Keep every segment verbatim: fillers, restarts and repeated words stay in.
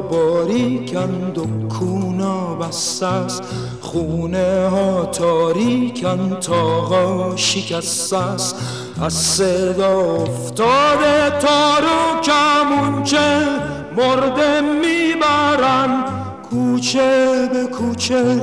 باریکند و کونا بسته است، خونه ها تاریکند، تاقا شکسته است. از صدا افتاده تار و کمونچه مرده میبرن کوچه به کوچه.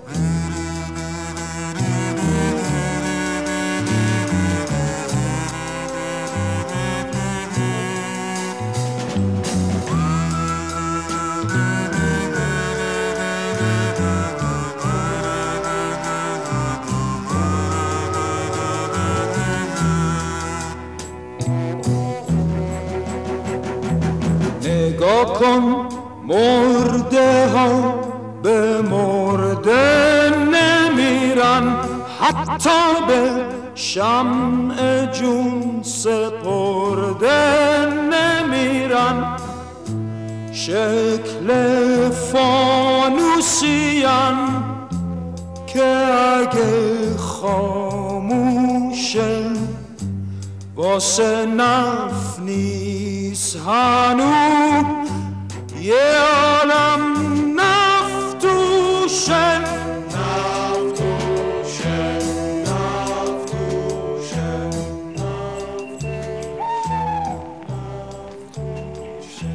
نگاه کن مرده ها به مرده نمیرن، حتی به شمع جون سپرده نمیرن. شکل فانوسیان که اگه خاموشه واسه نف نیست هنوز یه عالم نفت توشه. نفت توشه، نفت توشه، نفت توشه.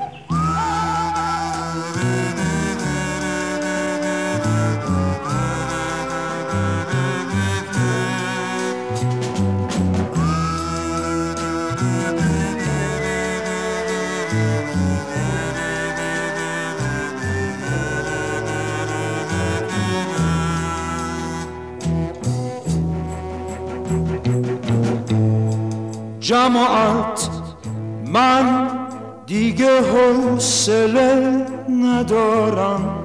جماعت من دیگه حوصله ندارم،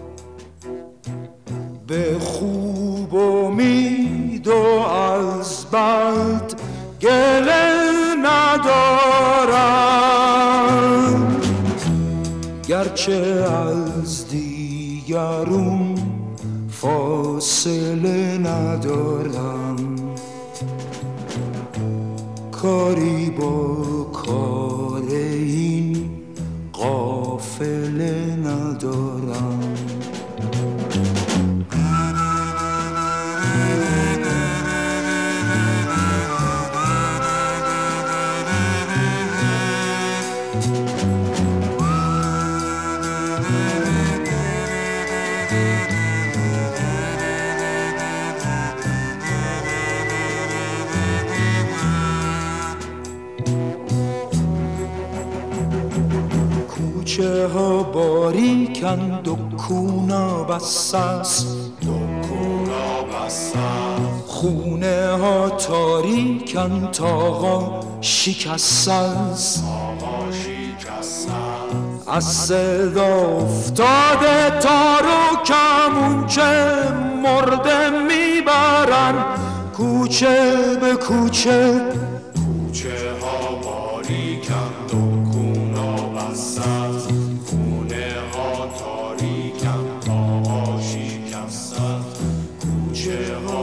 به خوب امید و از بد گله ندارم. گرچه از دیگرون فاصله ندارم، کاری با کار این قافله ندارم. کوچه ها باریکند و کونا بسته است، خونه ها تاریکند، تاقا شکسته است. از صدا افتاده تار و کمونچه مرده میبرن کوچه به کوچه. کوچه ها باریکند و کونا بسته است، خونه ها تاریکند، تاقا شکسته است. کوچه ها